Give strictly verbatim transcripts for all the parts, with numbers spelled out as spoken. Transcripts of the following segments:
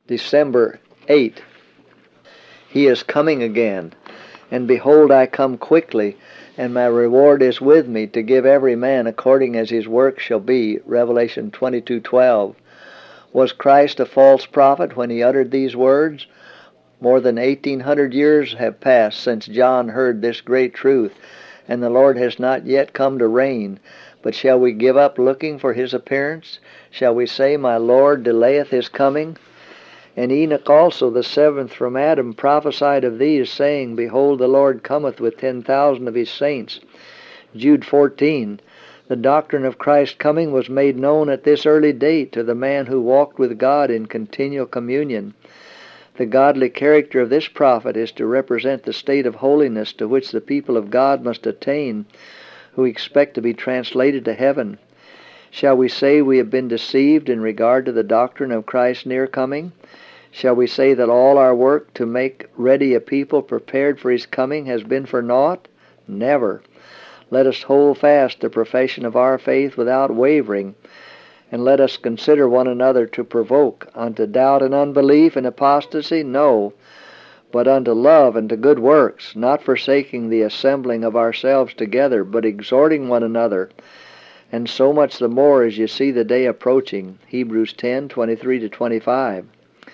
December eighth. He is coming again, and behold, I come quickly, and my reward is with me, to give every man according as his work shall be. Revelation twenty-two twelve. Was Christ a false prophet when he uttered these words? More than eighteen hundred years have passed since John heard this great truth, and the Lord has not yet come to reign. But shall we give up looking for his appearance? Shall we say, My Lord delayeth his coming? And Enoch also, the seventh from Adam, prophesied of these, saying, Behold, the Lord cometh with ten thousand of his saints. Jude fourteen. The doctrine of Christ's coming was made known at this early date to the man who walked with God in continual communion. The godly character of this prophet is to represent the state of holiness to which the people of God must attain, who expect to be translated to heaven. Shall we say we have been deceived in regard to the doctrine of Christ's near coming? Shall we say that all our work to make ready a people prepared for his coming has been for naught? Never. Let us hold fast the profession of our faith without wavering, and let us consider one another to provoke unto doubt and unbelief and apostasy? No, but unto love and to good works, not forsaking the assembling of ourselves together, but exhorting one another, and so much the more as you see the day approaching. Hebrews ten twenty-three to twenty-five.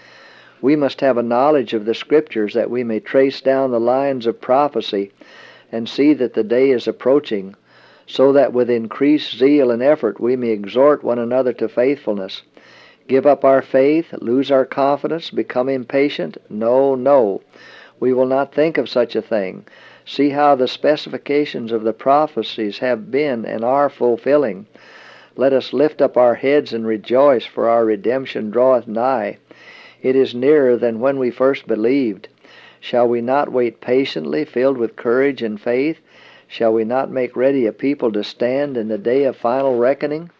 We must have a knowledge of the Scriptures that we may trace down the lines of prophecy and see that the day is approaching, so that with increased zeal and effort we may exhort one another to faithfulness. Give up our faith, lose our confidence, become impatient? No, no. We will not think of such a thing. See how the specifications of the prophecies have been and are fulfilling. Let us lift up our heads and rejoice, for our redemption draweth nigh. It is nearer than when we first believed. Shall we not wait patiently, filled with courage and faith? Shall we not make ready a people to stand in the day of final reckoning?